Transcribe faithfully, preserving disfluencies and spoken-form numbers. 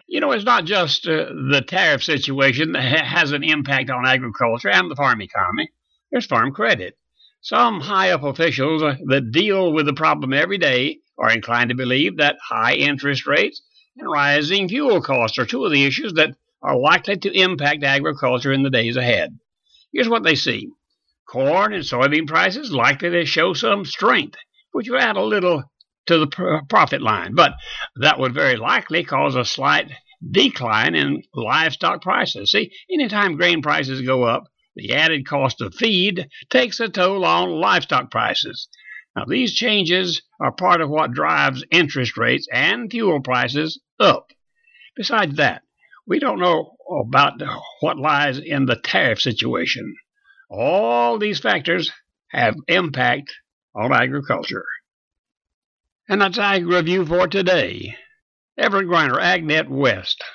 You know, it's not just uh, the tariff situation that ha- has an impact on agriculture and the farm economy. There's farm credit. Some high up officials uh, that deal with the problem every day are inclined to believe that high interest rates and rising fuel costs are two of the issues that are likely to impact agriculture in the days ahead. Here's what they see: corn and soybean prices likely to show some strength, which will add a little to the pr- profit line, but that would very likely cause a slight decline in livestock prices. See, anytime grain prices go up, the added cost of feed takes a toll on livestock prices. Now, these changes are part of what drives interest rates and fuel prices up. Besides that, we don't know about what lies in the tariff situation. All these factors have impact on agriculture. And that's Ag Review for today. Everett Griner, AgNet West.